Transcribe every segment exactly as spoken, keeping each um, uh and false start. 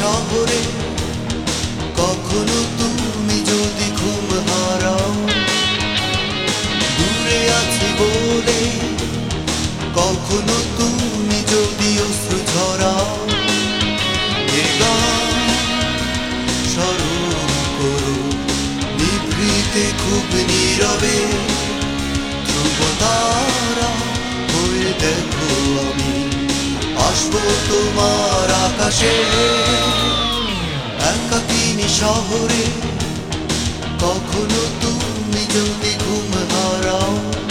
শহরে কখনো তুমি যদি ঘুম হারাও, দূরে আছি বলে কখনো তুমি যদি অশ্রু ঝরাও, এ গান স্মরণ করো নিভৃতে খুব নীরবে, ধ্রুব তারা হয়ে দেখো আমি আসবো তোমার আকাশে। একাকিনী শহরে কখনো তুমি যদি ঘুম হারাও,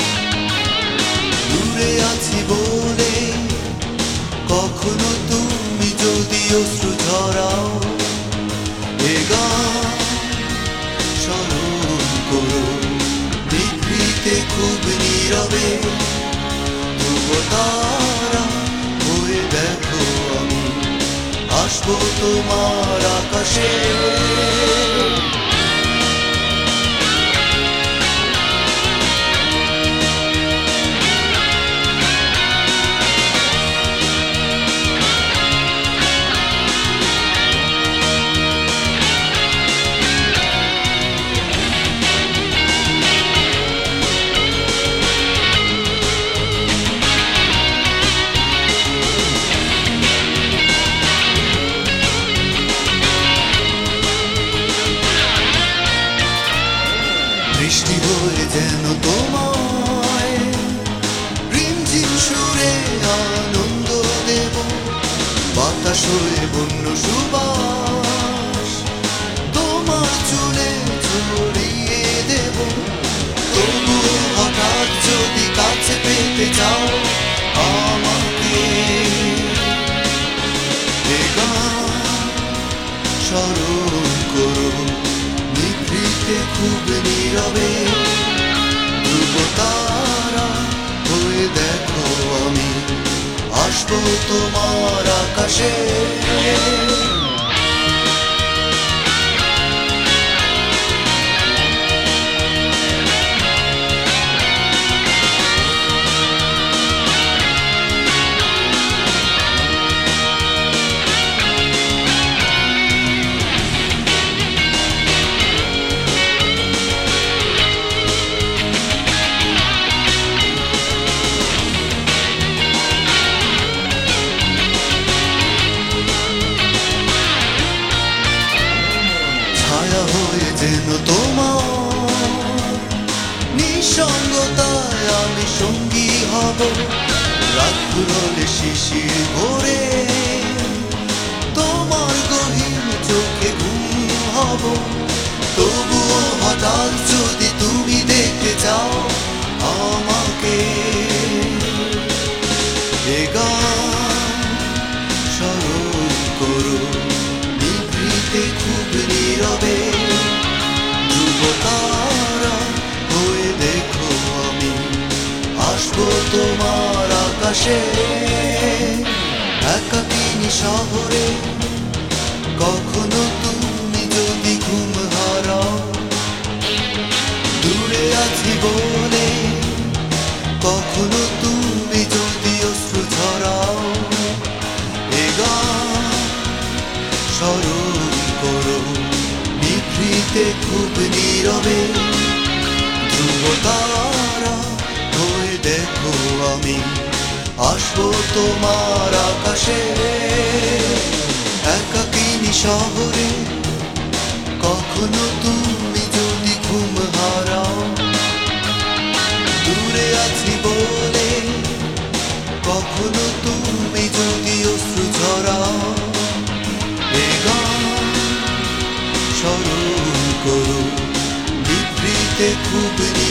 দূরে আছি বলে কখনো তুমি যদি অশ্রু ঝরাও, এ গান স্মরণ করো নিভৃতে খুব নীরবে, ধ্রুব তারা হয়ে দেখো আমি আসবো তোমার আকাশে। বৃষ্টি হয়ে যেন তোমায় রিমঝিম সুরে আনন্দ দেব, বাতাস হয়ে বন্য সুবাস তোমার চুলে ছড়িয়ে দেব। তবুও হঠাৎ যদি কাছে পেতে চাও আমাকে, এ গান স্মরণ করো নিভৃতে খুব নীরবে, ধ্রুব তারা হয়ে দেখো আমি আসবো তোমার আকাশে। হয়ে যেন তোমার নিঃসঙ্গতায় আমি সঙ্গী হব, রাত ফুরলে শিশির ভরে তোমার গহীন চোখে ঘুম হব। তবুও হঠাৎ যদি তুমি দেখতে চাও আমাকে, এ গান স্মরণ করো নিভৃতে খুব নীরবে, ধ্রুব তারা হয়ে দেখো আমি আসবো তোমার আকাশে। একাকিনী শহরে কখনো তুমি যদি ঘুম হারাও, দূরে আছি বলে কখনো তুমি যদি অশ্রু ঝরাও, এ গান স্মরণ করো নিভৃতে খুব নীরবে, ধ্রুব তারা হয়ে দেখো আমি আসবো তোমার আকাশে। একাকিনী শহরে কখনো তুমি যদি ঘুম হারাও, দূরে আছি বলে কখনো তুমি যদি অশ্রু ঝরাও, এ গান স্মরণ করো নিভৃতে খুব